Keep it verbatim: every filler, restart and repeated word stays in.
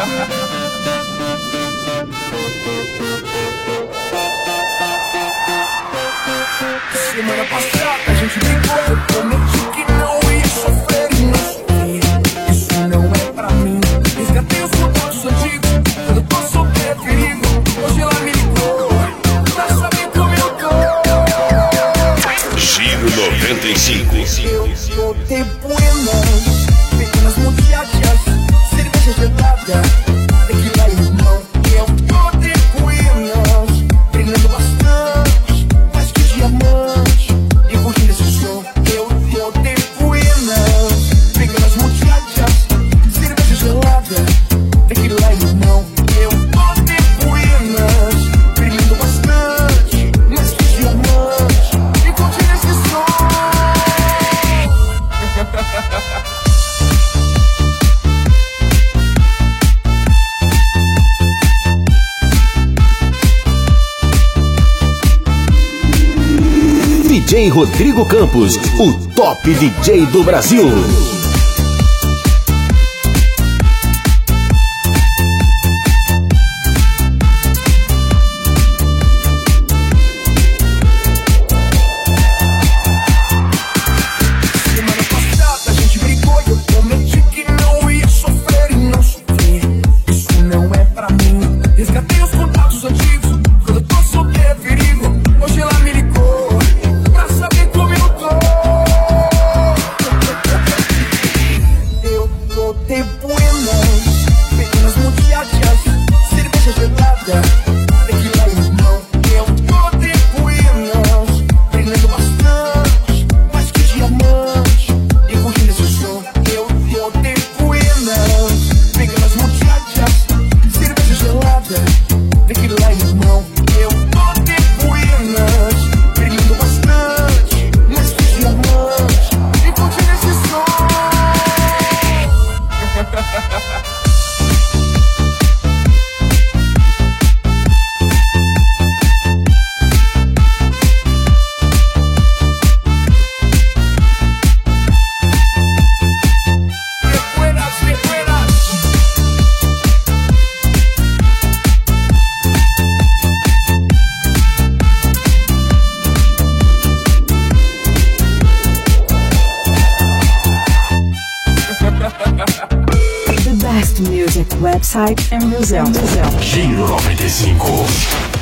Semana passada a gente brigou, eu prometi que não ia sofrer e não sofri. Isso não é pra mim. Resgatei os contatos antigos, quando eu tô sob perigo. Hoje ela me ligou pra saber como eu tô. Giro noventa e cinco. Eu tô de buenas, pequenas muchachas, cerveja gelada, tequila e limão. Eu tô de buenas, brilhando bastante, mais que diamante, e curtindo esse som. Eu tô de buenas, pequenas muchachas, cerveja gelada, tequila e limão. Eu tô de buenas, brilhando bastante, mais que diamante, e curtindo esse som. D J Rodrigo Campos, o top D J do Brasil. Semana passada a gente brigou e eu prometi que não ia sofrer e não sofri. Isso não é pra mim. Resgatei os contatos antigos, quando eu tô sob perigo. Hoje ela me ligou pra saber como eu tô. Eu tô de buenas, pequenas muchachas, cerveja gelada, tequila e limão. Eu tô de buenas, brilhando bastante, mais que diamante, e curtindo esse som. Eu tô de buenas, pequenas muchachas, cerveja gelada, tequila e limão. Eu tô de buenas, brilhando bastante, mais que diamante, e curtindo esse som. Buenas, buenas. The best music website and museum. Giro noventa e cinco.